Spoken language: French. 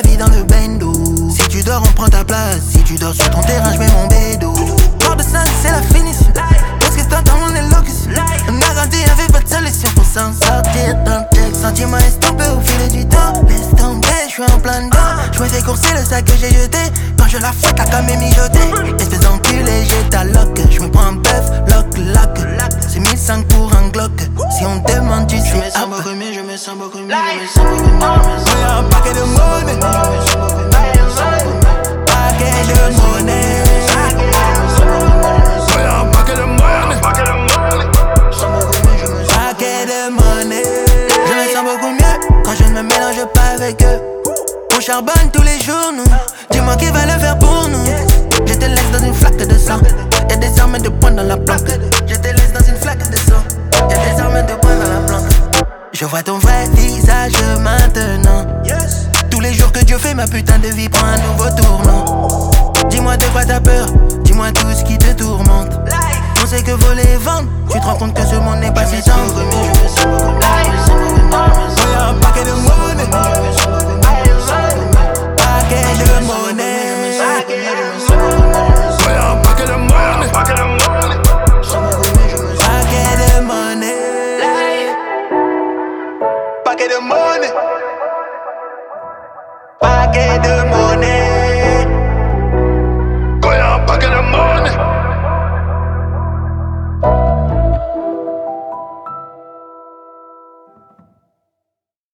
vie dans le bendo. Si tu dors, on prend ta place. Si tu dors sur ton terrain, j'mets mon bédo. Mort de 5, c'est la finition. Parce que t'entends, on est locus. On a grandi, y'avait pas de solution pour s'en sortir dans le texte. Sentiment estompé au fil du temps. Laisse tomber, j'suis en plein dedans. J'me fais courser le sac que j'ai jeté. Quand je la fouette, la cam est mijotée. Espèce d'enculé, j'ai ta lock. J'me prends un bœuf, lock. C'est 1005 pour un Glock. Si on demande, tu sais. Je me sens beaucoup mieux, je me sens beaucoup mieux. Y'a un paquet de monnaie. Paquet de monnaie. Y'a un paquet de monnaie. Paquet de monnaie. Je me sens beaucoup mieux quand je ne me mélange pas avec eux. On charbonne tous les jours, nous. Dis-moi qui va le faire pour nous. Je te laisse dans une flaque de sang. Y'a des armes de poing dans la planque. Je te laisse dans une flaque de sang. Y'a des armes de poing dans la planque. Je vois ton vrai visage maintenant. Tous les jours que Dieu fait, ma putain de vie prend un nouveau tournant. Dis-moi de quoi t'as peur, dis-moi tout ce qui te tourmente. On sait que voler et vendre, tu te rends compte que ce monde n'est pas si simple. Y'a un paquet de monnaie. Paquet de monnaie. Y'a un paquet de monnaie. Paquet de monnaie. Paquet de monnaie. Paquet de monnaie.